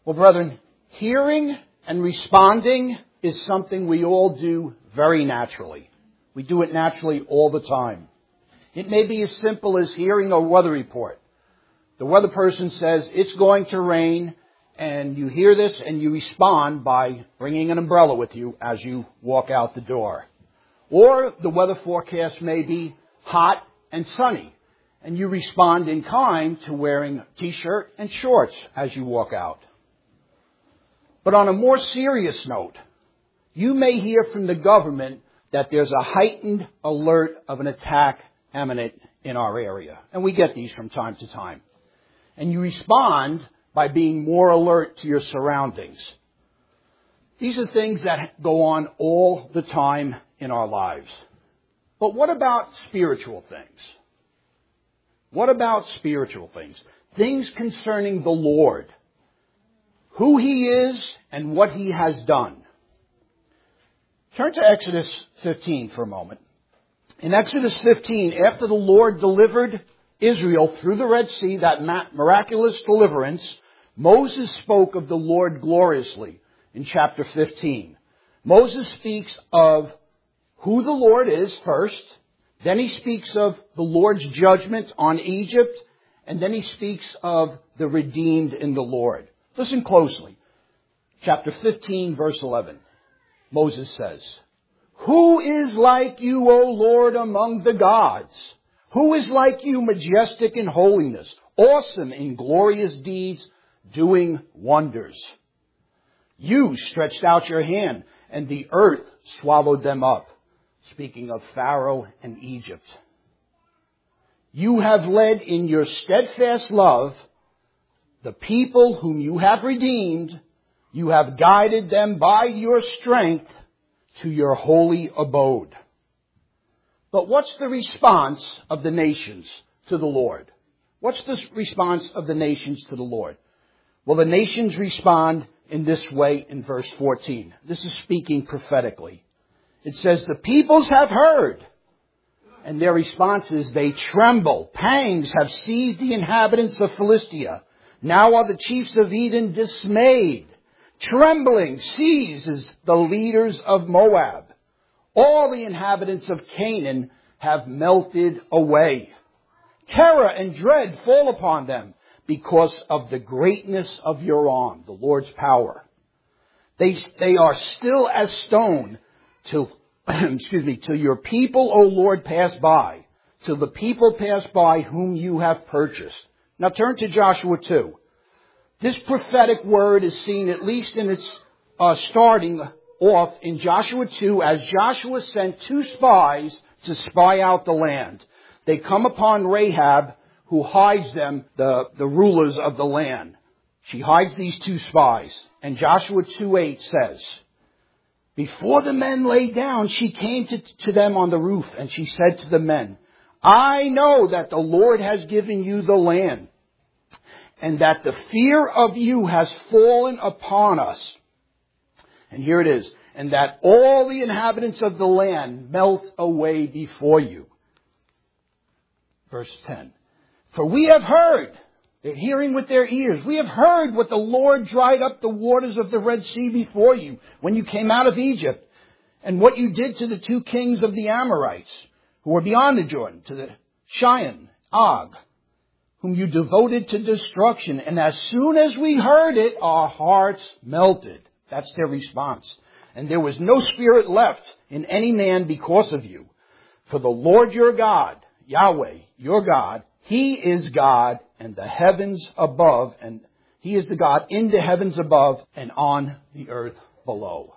Well, brethren, hearing and responding is something we all do very naturally. We do it naturally all the time. It may be as simple as hearing a weather report. The weather person says it's going to rain, and you hear this and you respond by bringing an umbrella with you as you walk out the door. Or the weather forecast may be hot and sunny, and you respond in kind to wearing a t-shirt and shorts as you walk out. But on a more serious note, you may hear from the government that there's a heightened alert of an attack imminent in our area. And we get these from time to time. And you respond by being more alert to your surroundings. These are things that go on all the time in our lives. But what about spiritual things? What about spiritual things? Things concerning the Lord. Who He is and what He has done. Turn to Exodus 15 for a moment. In Exodus 15, after the Lord delivered Israel through the Red Sea, that miraculous deliverance, Moses spoke of the Lord gloriously in chapter 15. Moses speaks of who the Lord is first, then he speaks of the Lord's judgment on Egypt, and then he speaks of the redeemed in the Lord. Listen closely. Chapter 15, verse 11. Moses says, "Who is like you, O Lord, among the gods? Who is like you, majestic in holiness, awesome in glorious deeds, doing wonders? You stretched out your hand, and the earth swallowed them up." Speaking of Pharaoh and Egypt. "You have led in your steadfast love the people whom you have redeemed. You have guided them by your strength to your holy abode." But what's the response of the nations to the Lord? What's the response of the nations to the Lord? Well, the nations respond in this way in verse 14. This is speaking prophetically. It says, "The peoples have heard." And their response is, "They tremble. Pangs have seized the inhabitants of Philistia. Now are the chiefs of Edom dismayed. Trembling seizes the leaders of Moab. All the inhabitants of Canaan have melted away. Terror and dread fall upon them because of the greatness of your arm," the Lord's power. They are still as stone till till your people, O Lord, pass by, till the people pass by whom you have purchased. Now turn to Joshua 2. This prophetic word is seen at least in its starting off in Joshua 2 as Joshua sent 2 spies to spy out the land. They come upon Rahab, who hides them, the rulers of the land. She hides these 2 spies. And Joshua 2:8 says, "Before the men lay down, she came to them on the roof, and she said to the men, 'I know that the Lord has given you the land, and that the fear of you has fallen upon us.'" And here it is, "and that all the inhabitants of the land melt away before you." Verse 10, "For we have heard," they're hearing with their ears, "we have heard what the Lord dried up the waters of the Red Sea before you when you came out of Egypt, and what you did to the 2 kings of the Amorites who were beyond the Jordan, to the Sihon, Og, whom you devoted to destruction. And as soon as we heard it, our hearts melted." That's their response. "And there was no spirit left in any man because of you. For the Lord your God, Yahweh, your God, He is God and the heavens above, and He is the God in the heavens above and on the earth below."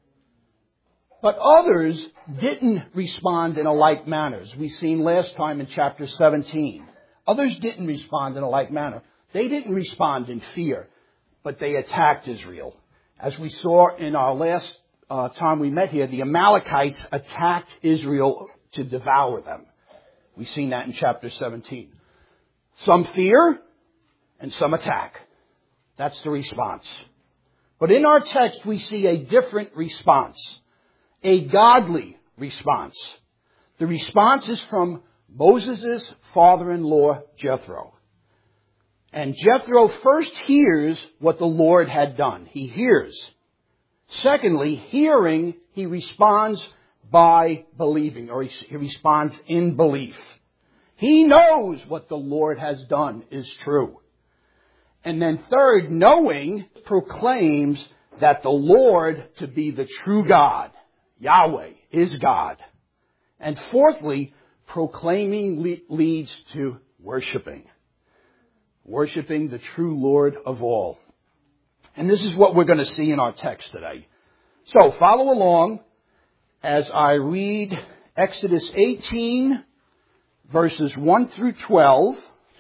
But others didn't respond in a like manner, as we seen last time in chapter 17. Others didn't respond in a like manner. They didn't respond in fear, but they attacked Israel. As we saw in our last time we met here, the Amalekites attacked Israel to devour them. We've seen that in chapter 17. Some fear and some attack. That's the response. But in our text, we see a different response. A godly response. The response is from Moses' father-in-law, Jethro. And Jethro first hears what the Lord had done. He hears. Secondly, hearing, he responds by believing, or he responds in belief. He knows what the Lord has done is true. And then third, knowing proclaims that the Lord to be the true God, Yahweh, is God. And fourthly, proclaiming leads to worshiping. Worshiping the true Lord of all. And this is what we're going to see in our text today. So follow along as I read Exodus 18, verses 1 through 12,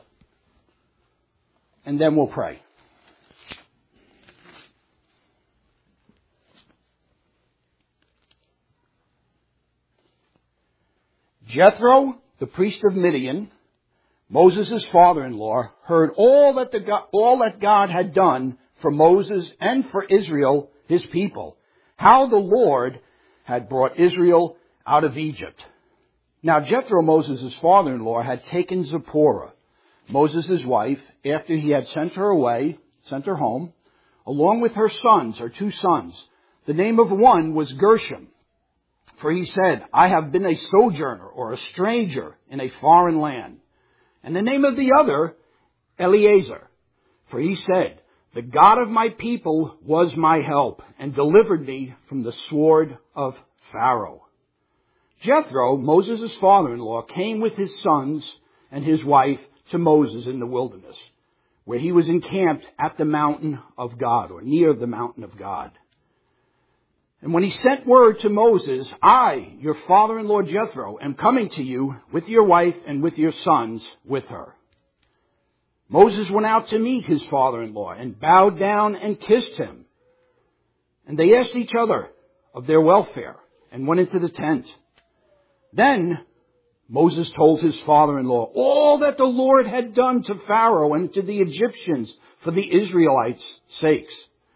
and then we'll pray. Jethro, the priest of Midian, Moses' father-in-law, heard all that God had done for Moses and for Israel, his people, how the Lord had brought Israel out of Egypt. Now Jethro, Moses' father-in-law, had taken Zipporah, Moses' wife, after he had sent her home, along with her sons, her 2 sons. The name of one was Gershom. For he said, I have been a sojourner or a stranger in a foreign land. And the name of the other, Eleazar. For he said, the God of my people was my help and delivered me from the sword of Pharaoh. Jethro, Moses' father-in-law, came with his sons and his wife to Moses in the wilderness, where he was encamped at the mountain of God, or near the mountain of God. And when he sent word to Moses, I, your father-in-law Jethro, am coming to you with your wife and with your sons with her. Moses went out to meet his father-in-law and bowed down and kissed him. And they asked each other of their welfare and went into the tent. Then Moses told his father-in-law all that the Lord had done to Pharaoh and to the Egyptians for Israel's sake.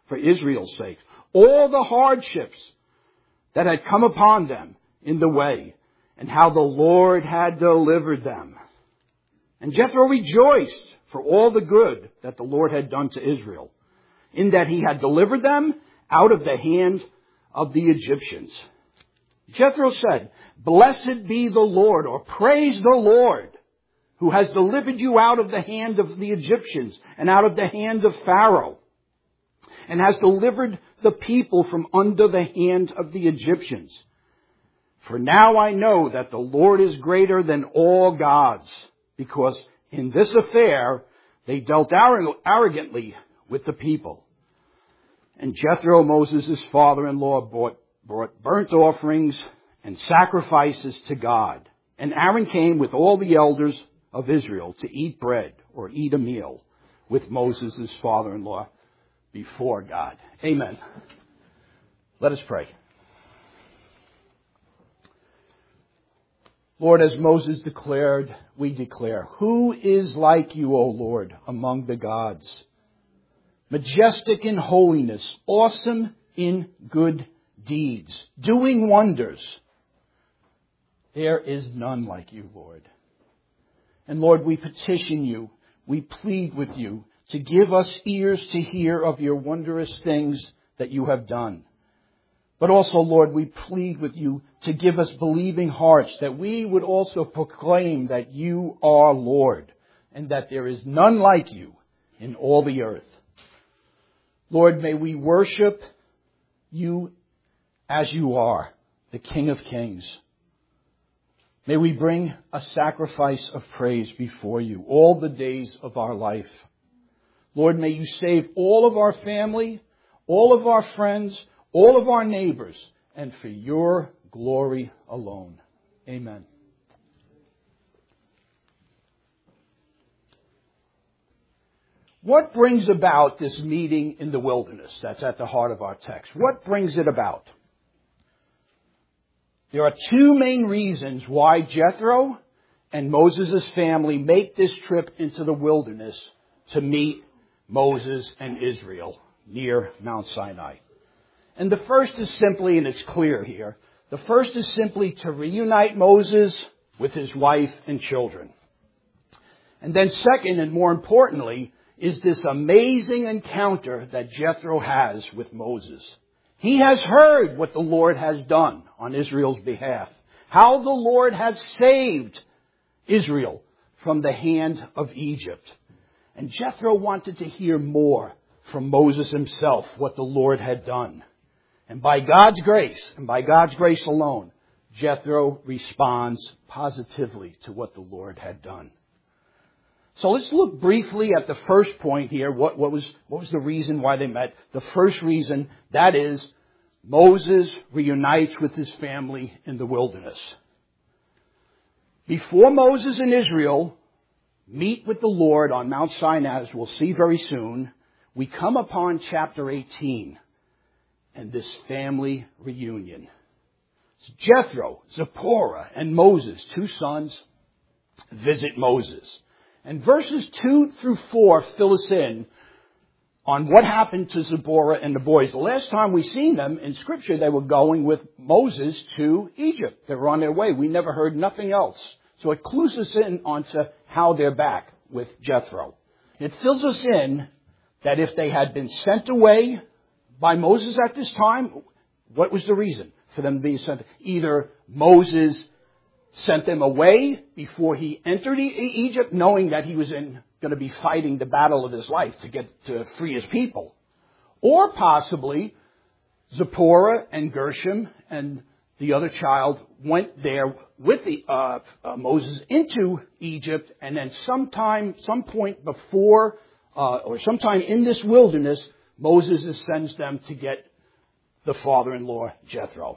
All the hardships that had come upon them in the way, and how the Lord had delivered them. And Jethro rejoiced for all the good that the Lord had done to Israel, in that he had delivered them out of the hand of the Egyptians. Jethro said, Blessed be the Lord, or praise the Lord, who has delivered you out of the hand of the Egyptians and out of the hand of Pharaoh, and has delivered the people from under the hand of the Egyptians. For now I know that the Lord is greater than all gods, because in this affair they dealt arrogantly with the people. And Jethro, Moses' father-in-law, brought burnt offerings and sacrifices to God. And Aaron came with all the elders of Israel to eat bread, or eat a meal, with Moses' father-in-law before God. Amen. Let us pray. Lord, as Moses declared, we declare, who is like you, O Lord, among the gods? Majestic in holiness, awesome in good deeds, doing wonders. There is none like you, Lord. And Lord, we petition you, we plead with you to give us ears to hear of your wondrous things that you have done. But also, Lord, we plead with you to give us believing hearts, that we would also proclaim that you are Lord, and that there is none like you in all the earth. Lord, may we worship you as you are, the King of Kings. May we bring a sacrifice of praise before you all the days of our life. Lord, may you save all of our family, all of our friends, all of our neighbors, and for your glory alone. Amen. What brings about this meeting in the wilderness? That's at the heart of our text. What brings it about? There are 2 main reasons why Jethro and Moses' family make this trip into the wilderness to meet Moses and Israel near Mount Sinai. And the first is simply, and it's clear here, the first is simply to reunite Moses with his wife and children. And then second, and more importantly, is this amazing encounter that Jethro has with Moses. He has heard what the Lord has done on Israel's behalf, how the Lord has saved Israel from the hand of Egypt. And Jethro wanted to hear more from Moses himself, what the Lord had done. And by God's grace, and by God's grace alone, Jethro responds positively to what the Lord had done. So let's look briefly at the first point here. What was the reason why they met? The first reason, that is, Moses reunites with his family in the wilderness. Before Moses and Israel meet with the Lord on Mount Sinai, as we'll see very soon, we come upon chapter 18 and this family reunion. It's Jethro, Zipporah, and Moses, two sons, visit Moses. And verses 2 through 4 fill us in on what happened to Zipporah and the boys. The last time we seen them in Scripture, they were going with Moses to Egypt. They were on their way. We never heard nothing else. So it clues us in onto how they're back with Jethro. It fills us in that if they had been sent away by Moses at this time, what was the reason for them to be sent? Either Moses sent them away before he entered Egypt, knowing that he was going to be fighting the battle of his life to get to free his people. Or possibly Zipporah and Gershom and the other child went there with Moses into Egypt, and then some point before, or sometime in this wilderness, Moses sends them to get the father-in-law, Jethro.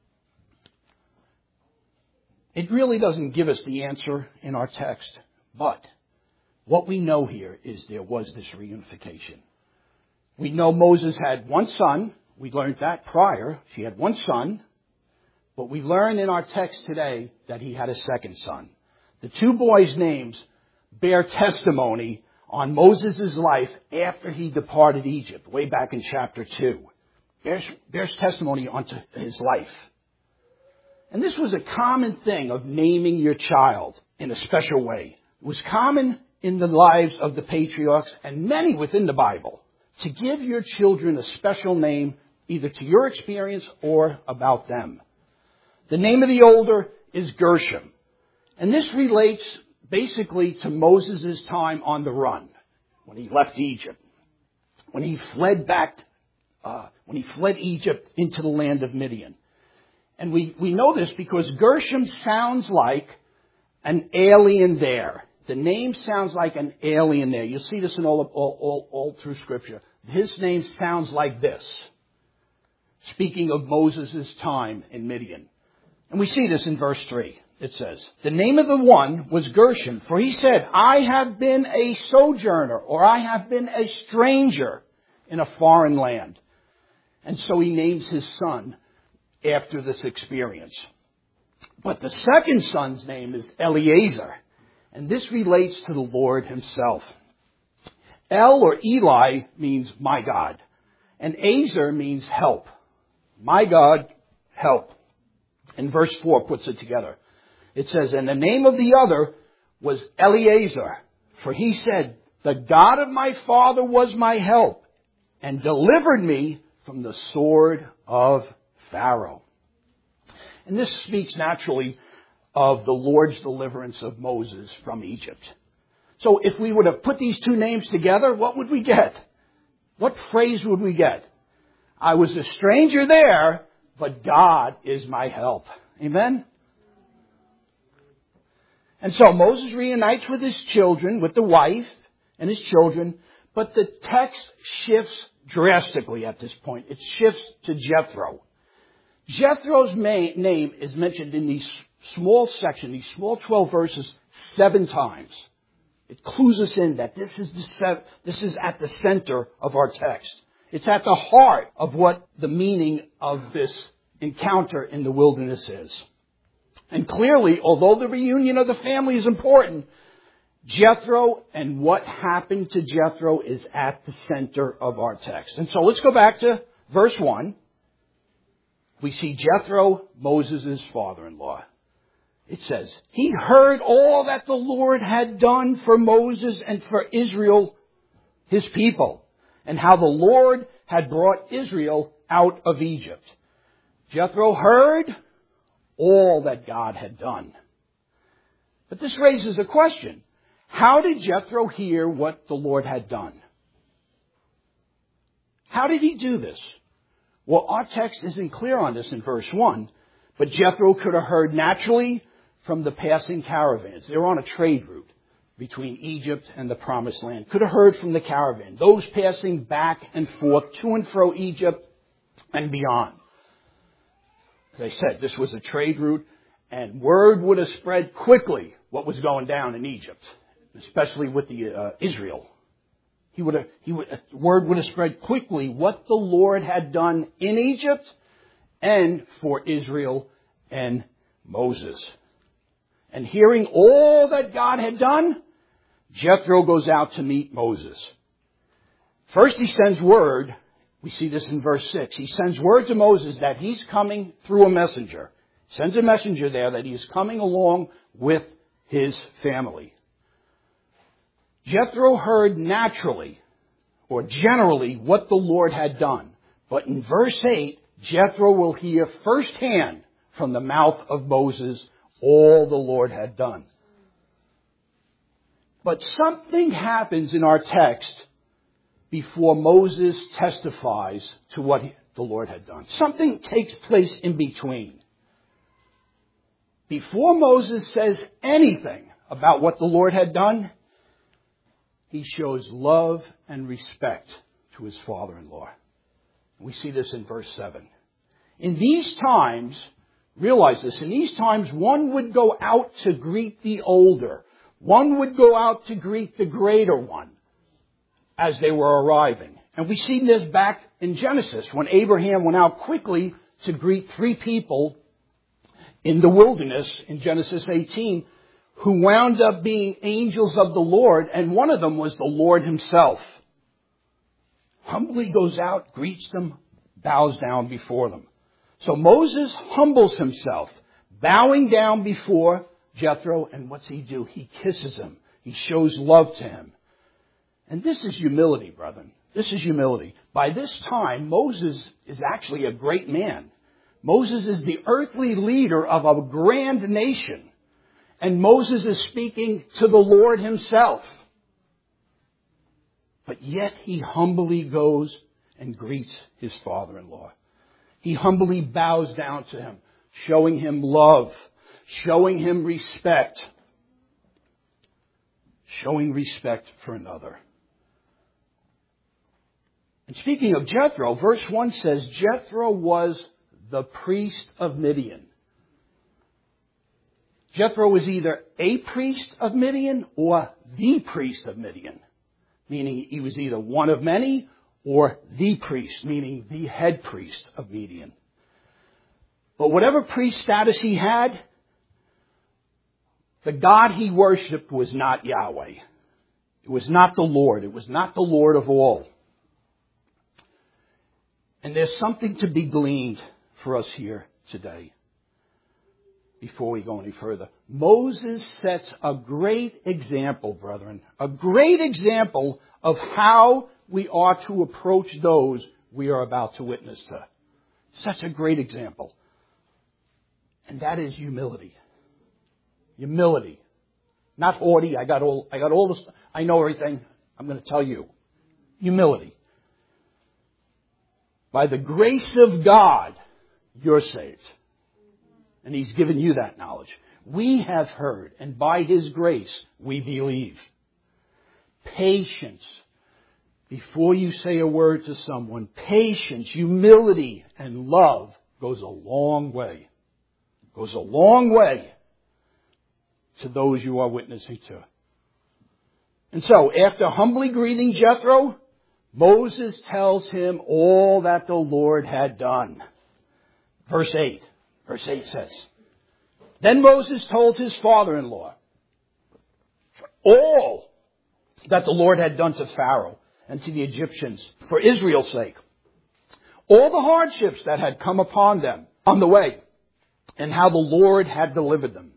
It really doesn't give us the answer in our text, but what we know here is there was this reunification. We know Moses had one son. We learned that prior. She had one son. But we learn in our text today that he had a second son. The two boys' names bear testimony on Moses' life after he departed Egypt, way back in chapter 2. Bears testimony onto his life. And this was a common thing of naming your child in a special way. It was common in the lives of the patriarchs and many within the Bible to give your children a special name either to your experience or about them. The name of the older is Gershom. And this relates basically to Moses' time on the run when he left Egypt, when he fled Egypt into the land of Midian. And we know this because Gershom sounds like an alien there. The name sounds like an alien there. You'll see this in all through Scripture. His name sounds like this, speaking of Moses' time in Midian. And we see this in verse 3. It says, the name of the one was Gershom, for he said, I have been a sojourner, or I have been a stranger in a foreign land. And so he names his son after this experience. But the second son's name is Eliezer, and this relates to the Lord himself. El or Eli means my God, and Azer means help. My God, help. And verse 4 puts it together. It says, and the name of the other was Eliezer, for he said, the God of my father was my help, and delivered me from the sword of Pharaoh. And this speaks naturally of the Lord's deliverance of Moses from Egypt. So if we were to put these two names together, what would we get? What phrase would we get? I was a stranger there, but God is my help. Amen? And so Moses reunites with his children, with the wife and his children, but the text shifts drastically at this point. It shifts to Jethro. Jethro's name is mentioned in these small section, these small 12 verses, 7 times. It clues us in that this is at the center of our text. It's at the heart of what the meaning of this encounter in the wilderness is. And clearly, although the reunion of the family is important, Jethro and what happened to Jethro is at the center of our text. And so let's go back to verse 1. We see Jethro, Moses' father-in-law. It says, he heard all that the Lord had done for Moses and for Israel his people, and how the Lord had brought Israel out of Egypt. Jethro heard all that God had done. But this raises a question. How did Jethro hear what the Lord had done? How did he do this? Well, our text isn't clear on this in verse 1, but Jethro could have heard naturally from the passing caravans. They were on a trade route between Egypt and the Promised Land. Could have heard from the caravan, those passing back and forth to and fro Egypt and beyond. As I said, this was a trade route, and word would have spread quickly what was going down in Egypt, especially with the Israel. Word would have spread quickly what the Lord had done in Egypt and for Israel and Moses. And hearing all that God had done, Jethro goes out to meet Moses. First he sends word, we see this in verse 6, he sends word to Moses that he's coming through a messenger. Sends a messenger there that he is coming along with his family. Jethro heard naturally, or generally, what the Lord had done. But in verse 8, Jethro will hear firsthand from the mouth of Moses all the Lord had done. But something happens in our text before Moses testifies to what the Lord had done. Something takes place in between. Before Moses says anything about what the Lord had done, he shows love and respect to his father-in-law. We see this in verse 7. In these times, realize this, in these times one would go out to greet the older. One would go out to greet the greater one as they were arriving. And we see this back in Genesis when Abraham went out quickly to greet 3 people in the wilderness in Genesis 18 who wound up being angels of the Lord, and one of them was the Lord himself. Humbly goes out, greets them, bows down before them. So Moses humbles himself, bowing down before Jethro, and what's he do? He kisses him. He shows love to him. And this is humility, brethren. This is humility. By this time, Moses is actually a great man. Moses is the earthly leader of a grand nation. And Moses is speaking to the Lord himself. But yet he humbly goes and greets his father-in-law. He humbly bows down to him, showing him love, showing him respect, showing respect for another. And speaking of Jethro, verse 1 says Jethro was the priest of Midian. Jethro was either a priest of Midian or the priest of Midian, meaning he was either one of many or the priest, meaning the head priest of Midian. But whatever priest status he had, the God he worshipped was not Yahweh. It was not the Lord. It was not the Lord of all. And there's something to be gleaned for us here today. Before we go any further, Moses sets a great example, brethren, a great example of how we are to approach those we are about to witness to. Such a great example. And that is humility. Humility. Not haughty, I got all this, I know everything, I'm going to tell you. Humility. By the grace of God, you're saved. And He's given you that knowledge. We have heard, and by His grace, we believe. Patience. Before you say a word to someone, patience, humility, and love goes a long way. Goes a long way to those you are witnessing to. And so, after humbly greeting Jethro, Moses tells him all that the Lord had done. Verse 8 says, Then Moses told his father-in-law all that the Lord had done to Pharaoh and to the Egyptians for Israel's sake. All the hardships that had come upon them on the way and how the Lord had delivered them.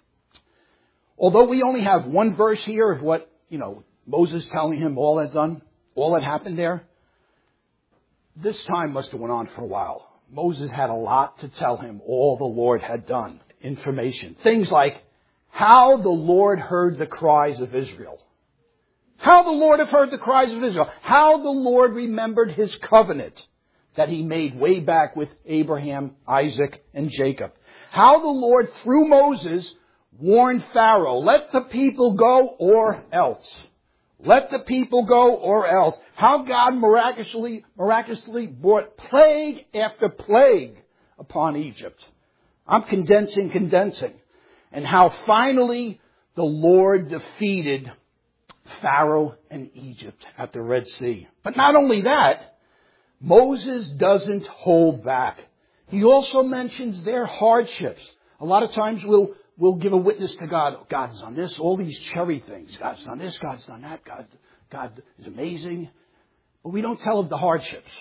Although we only have one verse here of what, Moses telling him all that's done, all that happened there, this time must have went on for a while. Moses had a lot to tell him, all the Lord had done. Information. Things like how the Lord heard the cries of Israel. How the Lord have heard the cries of Israel. How the Lord remembered His covenant that He made way back with Abraham, Isaac, and Jacob. How the Lord, through Moses, warned Pharaoh, let the people go or else. Let the people go or else. How God miraculously brought plague after plague upon Egypt. I'm condensing. And how finally the Lord defeated Pharaoh and Egypt at the Red Sea. But not only that, Moses doesn't hold back. He also mentions their hardships. A lot of times we'll give a witness to God. Oh, God's done this, all these cherry things. God's done this, God's done that. God is amazing. But we don't tell of the hardships.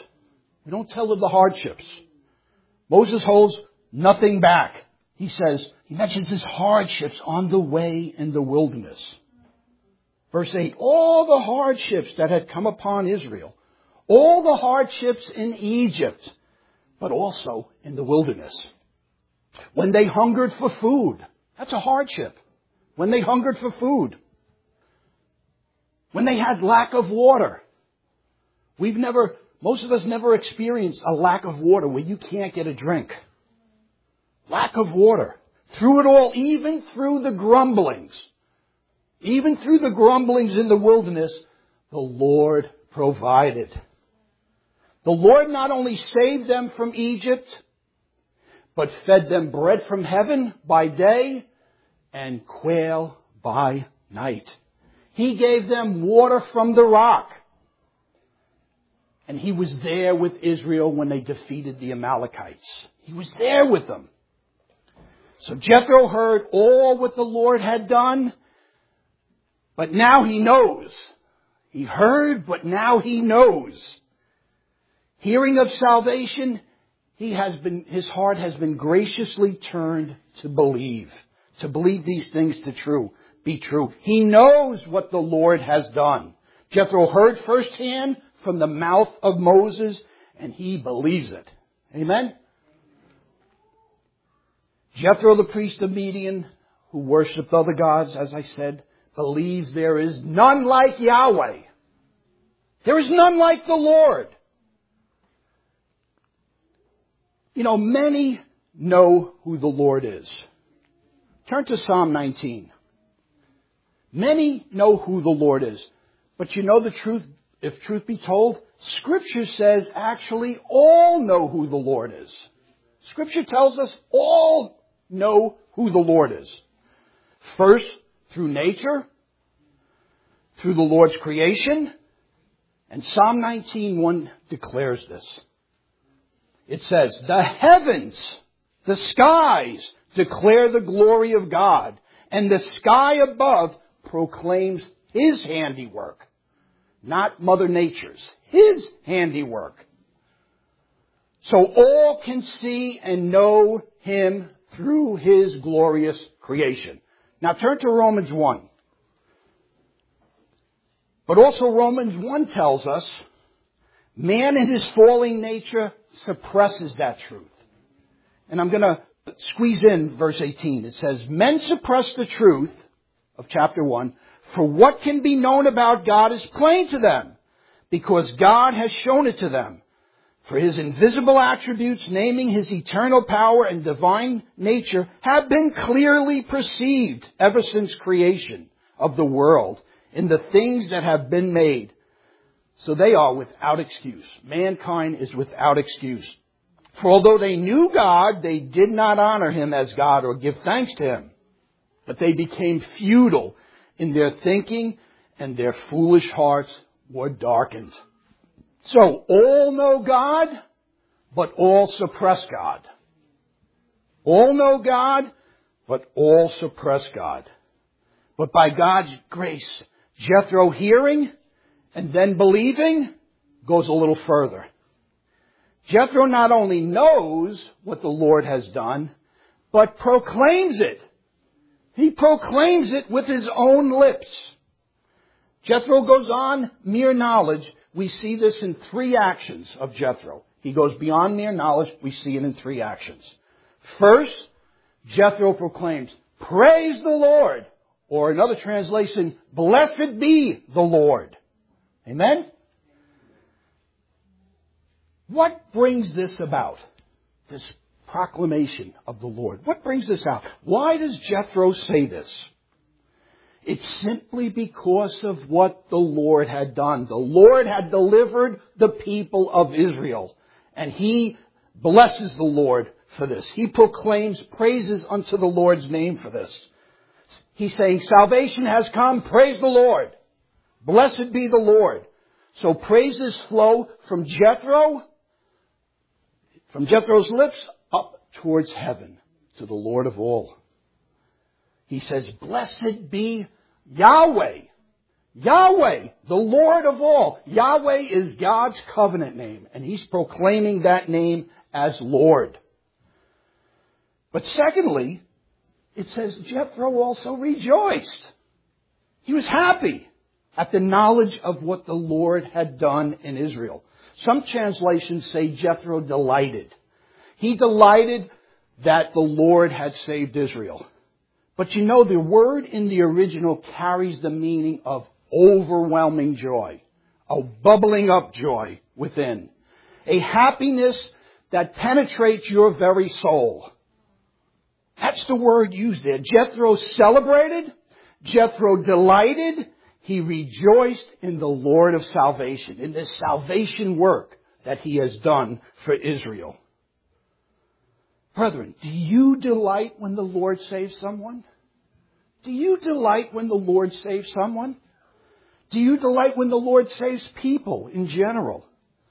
Moses holds nothing back. He mentions his hardships on the way in the wilderness. Verse 8, all the hardships that had come upon Israel, all the hardships in Egypt, but also in the wilderness. When they hungered for food, that's a hardship. When they hungered for food. When they had lack of water. Most of us never experienced a lack of water where you can't get a drink. Lack of water. Through it all, even through the grumblings in the wilderness, the Lord provided. The Lord not only saved them from Egypt, but fed them bread from heaven by day and quail by night. He gave them water from the rock. And He was there with Israel when they defeated the Amalekites. He was there with them. So Jethro heard all what the Lord had done, but now he knows. He heard, but now he knows. Hearing of salvation, his heart has been graciously turned to believe these things to be true. He knows what the Lord has done. Jethro heard firsthand from the mouth of Moses, and he believes it. Amen? Jethro, the priest of Midian, who worshipped other gods, as I said, believes there is none like Yahweh. There is none like the Lord. You know, many know who the Lord is. Turn to Psalm 19. Many know who the Lord is. But you know the truth, if truth be told, Scripture says actually all know who the Lord is. Scripture tells us all know who the Lord is. First, through nature, through the Lord's creation, and Psalm 19:1 declares this. It says, the heavens, the skies, declare the glory of God, and the sky above proclaims His handiwork. Not Mother Nature's. His handiwork. So all can see and know Him through His glorious creation. Now turn to Romans 1. But also Romans 1 tells us, man in his falling nature suppresses that truth. And I'm going to squeeze in verse 18. It says, men suppress the truth of chapter 1, for what can be known about God is plain to them, because God has shown it to them. For His invisible attributes, naming His eternal power and divine nature, have been clearly perceived ever since creation of the world in the things that have been made. So they are without excuse. Mankind is without excuse. For although they knew God, they did not honor Him as God or give thanks to Him. But they became futile in their thinking, and their foolish hearts were darkened. So all know God, but all suppress God. All know God, but all suppress God. But by God's grace, Jethro hearing and then believing goes a little further. Jethro not only knows what the Lord has done, but proclaims it. He proclaims it with his own lips. Jethro goes on, mere knowledge, we see this in three actions of Jethro. He goes beyond mere knowledge. We see it in three actions. First, Jethro proclaims, "Praise the Lord." Or another translation, "Blessed be the Lord." Amen? What brings this about? This proclamation of the Lord. What brings this out? Why does Jethro say this? It's simply because of what the Lord had done. The Lord had delivered the people of Israel. And he blesses the Lord for this. He proclaims praises unto the Lord's name for this. He's saying, salvation has come. Praise the Lord. Blessed be the Lord. So praises flow from Jethro's lips up towards heaven to the Lord of all. He says, "Blessed be Yahweh." Yahweh, the Lord of all. Yahweh is God's covenant name, and he's proclaiming that name as Lord. But secondly, it says Jethro also rejoiced. He was happy at the knowledge of what the Lord had done in Israel. Some translations say Jethro delighted. He delighted that the Lord had saved Israel. But you know, the word in the original carries the meaning of overwhelming joy, a bubbling up joy within, a happiness that penetrates your very soul. That's the word used there. Jethro celebrated. Jethro delighted. He rejoiced in the Lord of salvation, in this salvation work that he has done for Israel. Brethren, do you delight when the Lord saves someone? Do you delight when the Lord saves someone? Do you delight when the Lord saves people in general?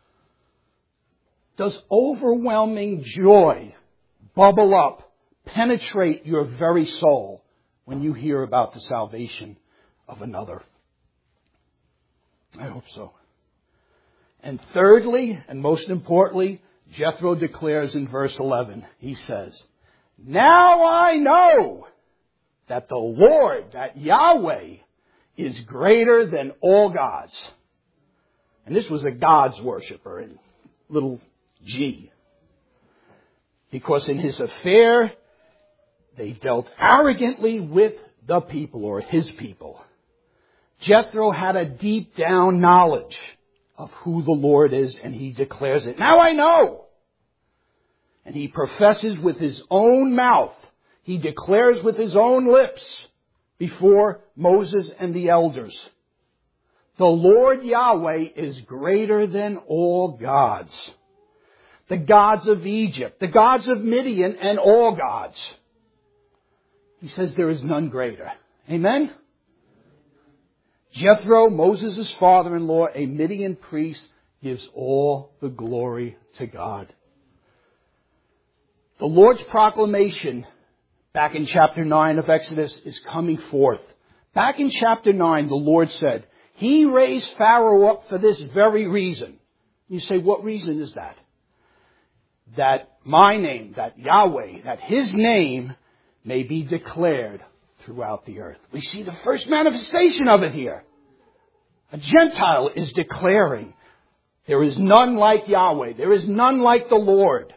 Does overwhelming joy bubble up, penetrate your very soul when you hear about the salvation of another? I hope so. And thirdly, and most importantly, Jethro declares in verse 11, he says, "Now I know that the Lord, that Yahweh, is greater than all gods." And this was a God's worshiper in little g. Because in his affair, they dealt arrogantly with the people, or his people. Jethro had a deep down knowledge of who the Lord is, and he declares it. "Now I know." And he professes with his own mouth. He declares with his own lips before Moses and the elders. The Lord Yahweh is greater than all gods. The gods of Egypt, the gods of Midian, and all gods. He says there is none greater. Amen? Jethro, Moses' father-in-law, a Midian priest, gives all the glory to God. The Lord's proclamation back in chapter 9 of Exodus is coming forth. Back in chapter 9, the Lord said, He raised Pharaoh up for this very reason. You say, what reason is that? That my name, that Yahweh, that His name may be declared throughout the earth. We see the first manifestation of it here. A Gentile is declaring, there is none like Yahweh. There is none like the Lord.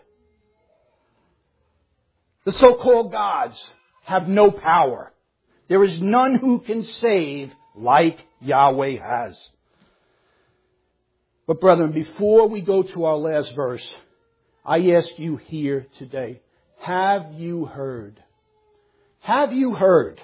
The so-called gods have no power. There is none who can save like Yahweh has. But brethren, before we go to our last verse, I ask you here today, have you heard? Have you heard?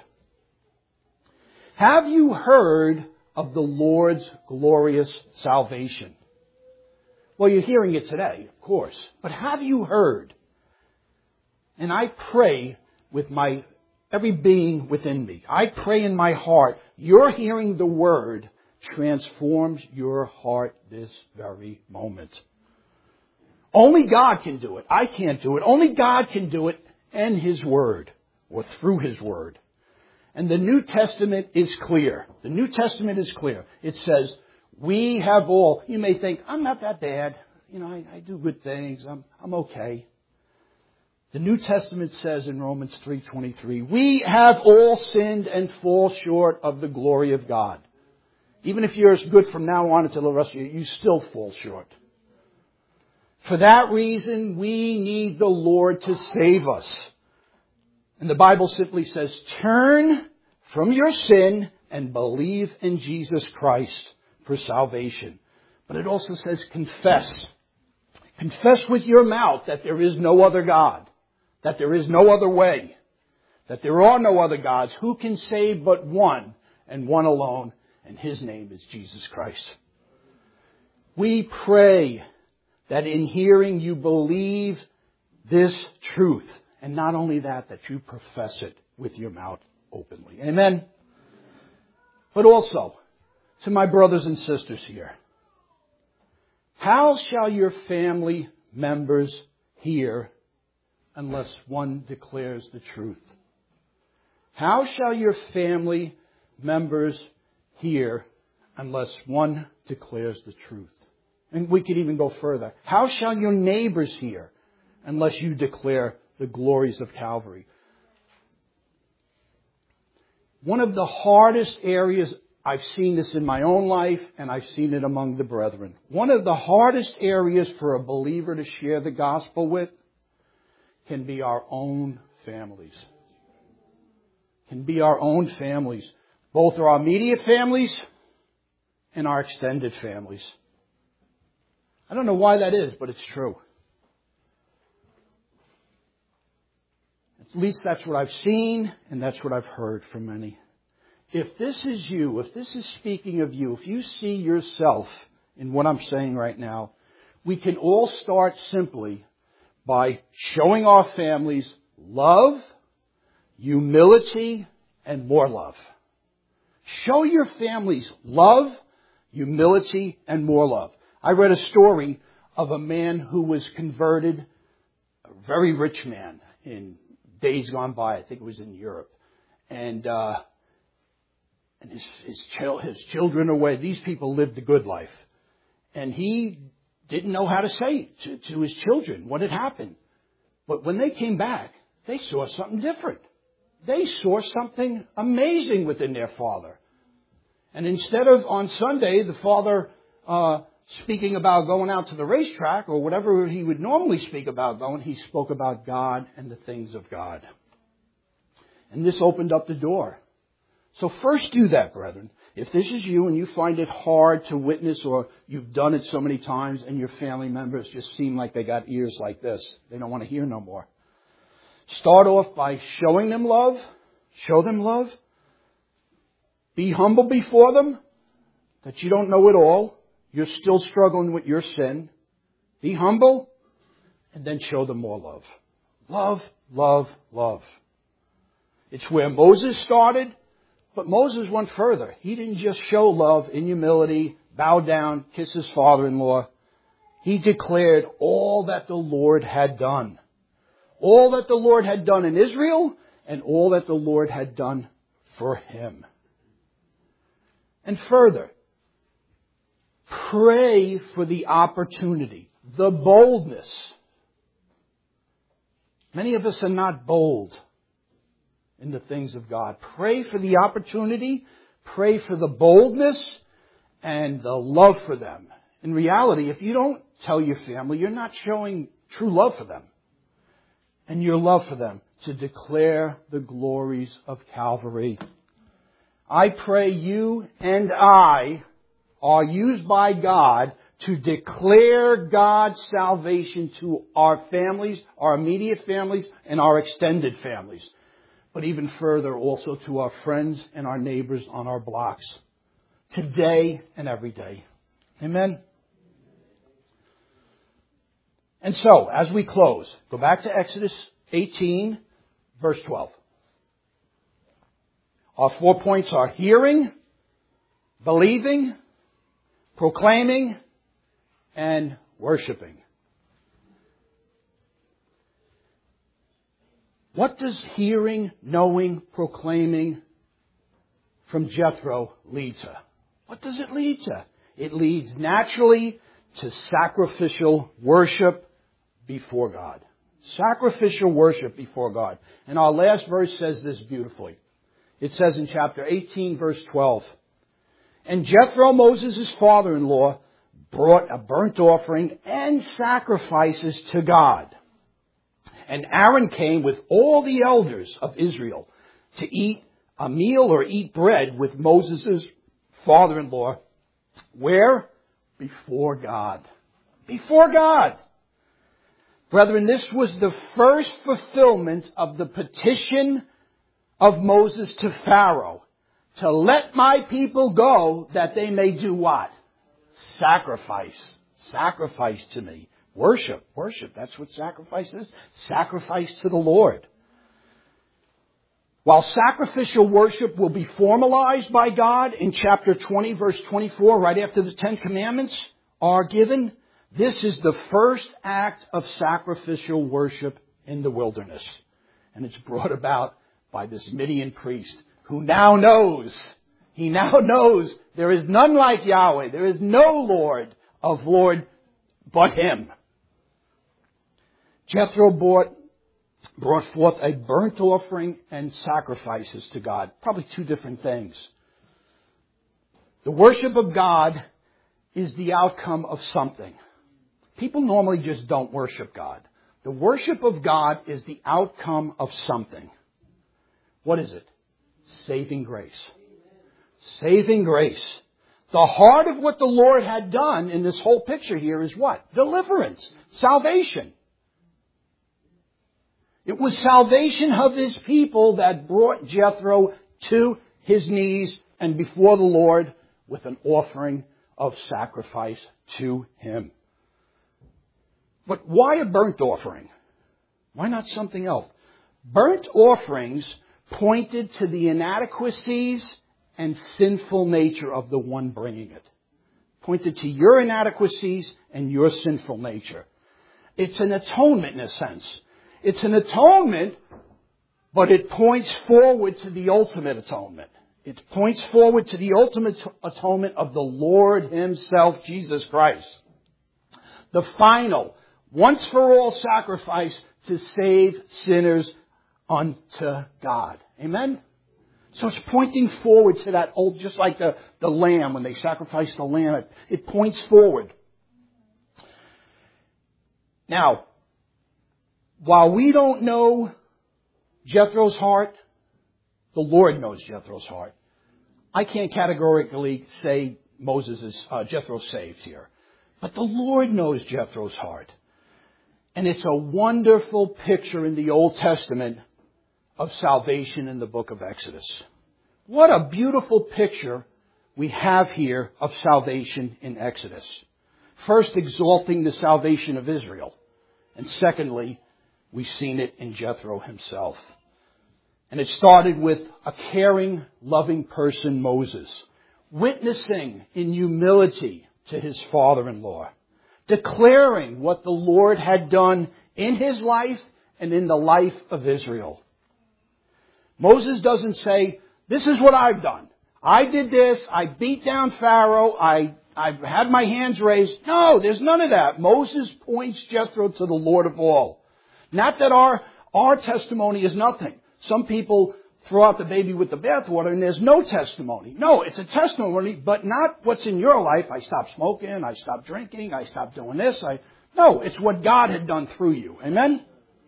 Have you heard of the Lord's glorious salvation? Well, you're hearing it today, of course. But have you heard? And I pray with my every being within me. I pray in my heart, your hearing the word transforms your heart this very moment. Only God can do it. I can't do it. Only God can do it and His word, or through His word. And the New Testament is clear. The New Testament is clear. It says, we have all, you may think, I'm not that bad. You know, I do good things. I'm okay. The New Testament says in Romans 3:23, we have all sinned and fall short of the glory of God. Even if you're as good from now on until the rest of you, you still fall short. For that reason, we need the Lord to save us. And the Bible simply says, turn from your sin and believe in Jesus Christ for salvation. But it also says confess. Confess with your mouth that there is no other God, that there is no other way, that there are no other gods. Who can save but one, and one alone, and His name is Jesus Christ. We pray that in hearing you believe this truth, and not only that, that you profess it with your mouth openly. Amen? But also, to my brothers and sisters here, how shall your family members hear unless one declares the truth? How shall your family members hear unless one declares the truth? And we could even go further. How shall your neighbors hear unless you declare the glories of Calvary? One of the hardest areas, I've seen this in my own life, and I've seen it among the brethren. One of the hardest areas for a believer to share the gospel with can be our own families. Can be our own families. Both our immediate families and our extended families. I don't know why that is, but it's true. At least that's what I've seen, and that's what I've heard from many. If this is you, if this is speaking of you, if you see yourself in what I'm saying right now, we can all start simply by showing our families love, humility, and more love. Show your families love, humility, and more love. I read a story of a man who was converted, a very rich man in days gone by. I think it was in Europe. And his children away. These people lived the good life. And he didn't know how to say to his children what had happened. But when they came back, they saw something different. They saw something amazing within their father. And instead of on Sunday, the father speaking about going out to the racetrack or whatever he would normally speak about going, he spoke about God and the things of God. And this opened up the door. So first do that, brethren. If this is you and you find it hard to witness, or you've done it so many times and your family members just seem like they got ears like this, they don't want to hear no more. Start off by showing them love. Show them love. Be humble before them, that you don't know it all. You're still struggling with your sin. Be humble, and then show them more love. Love, love, love. It's where Moses started. But Moses went further. He didn't just show love in humility, bow down, kiss his father-in-law. He declared all that the Lord had done. All that the Lord had done in Israel, and all that the Lord had done for him. And further, pray for the opportunity, the boldness. Many of us are not bold in the things of God. Pray for the opportunity, pray for the boldness and the love for them. In reality, if you don't tell your family, you're not showing true love for them. And your love for them to declare the glories of Calvary. I pray you and I are used by God to declare God's salvation to our families, our immediate families, and our extended families. But even further, also to our friends and our neighbors on our blocks. Today and every day. Amen? And so, as we close, go back to Exodus 18, verse 12. Our 4 points are hearing, believing, proclaiming, and worshiping. What does hearing, knowing, proclaiming from Jethro lead to? What does it lead to? It leads naturally to sacrificial worship before God. Sacrificial worship before God. And our last verse says this beautifully. It says in chapter 18, verse 12, And Jethro, Moses' father-in-law, brought a burnt offering and sacrifices to God. And Aaron came with all the elders of Israel to eat a meal or eat bread with Moses' father-in-law. Where? Before God. Before God. Brethren, this was the first fulfillment of the petition of Moses to Pharaoh to let my people go that they may do what? Sacrifice. Sacrifice to me. Worship. Worship. That's what sacrifice is. Sacrifice to the Lord. While sacrificial worship will be formalized by God in chapter 20, verse 24, right after the Ten Commandments are given, this is the first act of sacrificial worship in the wilderness. And it's brought about by this Midian priest who now knows, he now knows there is none like Yahweh. There is no Lord of Lord but Him. Jethro brought forth a burnt offering and sacrifices to God. Probably two different things. The worship of God is the outcome of something. People normally just don't worship God. The worship of God is the outcome of something. What is it? Saving grace. Saving grace. The heart of what the Lord had done in this whole picture here is what? Deliverance. Salvation. It was salvation of His people that brought Jethro to his knees and before the Lord with an offering of sacrifice to Him. But why a burnt offering? Why not something else? Burnt offerings pointed to the inadequacies and sinful nature of the one bringing it. Pointed to your inadequacies and your sinful nature. It's an atonement in a sense. It's an atonement, but it points forward to the ultimate atonement. It points forward to the ultimate atonement of the Lord Himself, Jesus Christ. The final, once for all sacrifice to save sinners unto God. Amen? So it's pointing forward to that old, just like the lamb, when they sacrifice the lamb, it points forward. Now, while we don't know Jethro's heart, the Lord knows Jethro's heart. I can't categorically say Jethro's saved here. But the Lord knows Jethro's heart. And it's a wonderful picture in the Old Testament of salvation in the book of Exodus. What a beautiful picture we have here of salvation in Exodus. First, exalting the salvation of Israel. And secondly, we've seen it in Jethro himself. And it started with a caring, loving person, Moses, witnessing in humility to his father-in-law, declaring what the Lord had done in his life and in the life of Israel. Moses doesn't say, this is what I've done. I did this. I beat down Pharaoh. I had my hands raised. No, there's none of that. Moses points Jethro to the Lord of all. Not that our testimony is nothing. Some people throw out the baby with the bathwater and there's no testimony. No, it's a testimony, but not what's in your life. I stopped smoking. I stopped drinking. I stopped doing this. No, it's what God had done through you. Amen?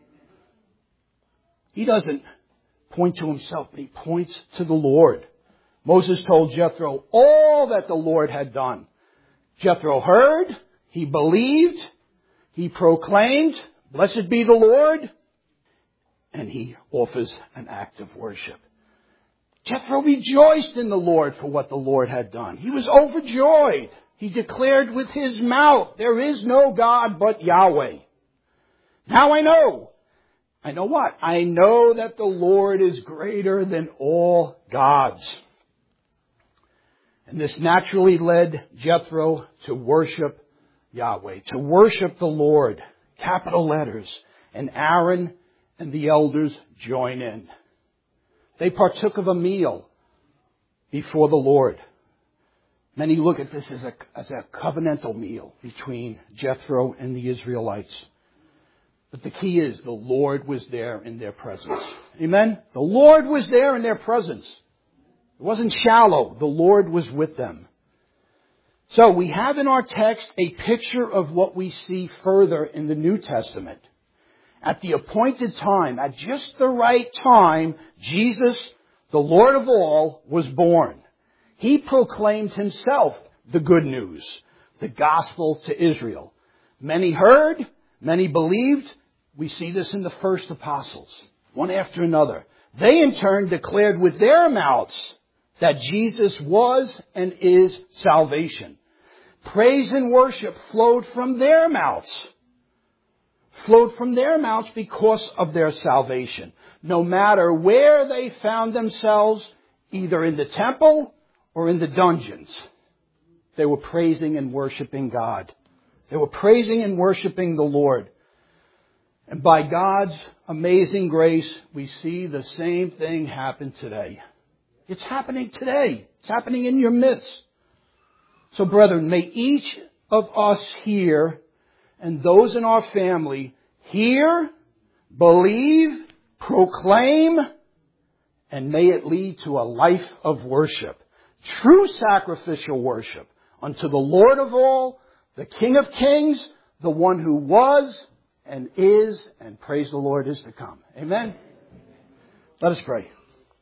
He doesn't point to himself, but he points to the Lord. Moses told Jethro all that the Lord had done. Jethro heard, he believed, he proclaimed, blessed be the Lord, and he offers an act of worship. Jethro rejoiced in the Lord for what the Lord had done. He was overjoyed. He declared with his mouth, there is no God but Yahweh. Now I know. I know what? I know that the Lord is greater than all gods. And this naturally led Jethro to worship Yahweh, to worship the Lord, capital letters. And Aaron and the elders join in. They partook of a meal before the Lord. Many look at this as a covenantal meal between Jethro and the Israelites. But the key is the Lord was there in their presence. Amen? The Lord was there in their presence. It wasn't shallow. The Lord was with them. So we have in our text a picture of what we see further in the New Testament. At the appointed time, at just the right time, Jesus, the Lord of all, was born. He proclaimed himself the good news, the gospel to Israel. Many heard, many believed. We see this in the first apostles, one after another. They in turn declared with their mouths that Jesus was and is salvation. Praise and worship flowed from their mouths. Flowed from their mouths because of their salvation. No matter where they found themselves, either in the temple or in the dungeons, they were praising and worshiping God. They were praising and worshiping the Lord. And by God's amazing grace, we see the same thing happen today. It's happening today. It's happening in your midst. So brethren, may each of us here and those in our family hear, believe, proclaim, and may it lead to a life of worship. True sacrificial worship unto the Lord of all, the King of kings, the one who was and is, and praise the Lord, is to come. Amen? Let us pray.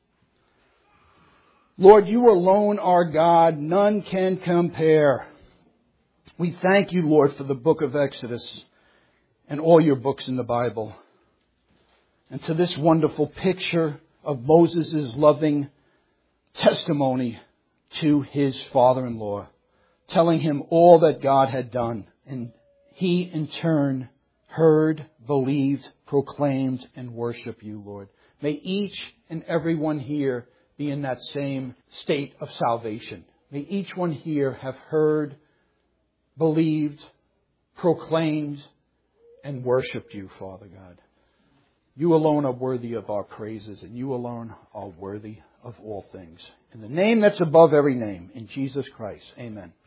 Lord, you alone are God. None can compare. We thank you, Lord, for the book of Exodus and all your books in the Bible. And to this wonderful picture of Moses' loving testimony to his father-in-law, telling him all that God had done. And he, in turn, heard, believed, proclaimed, and worshiped you, Lord. May each and every one here be in that same state of salvation. May each one here have heard, believed, proclaimed, and worshipped you, Father God. You alone are worthy of our praises, and you alone are worthy of all things. In the name that's above every name, in Jesus Christ, amen.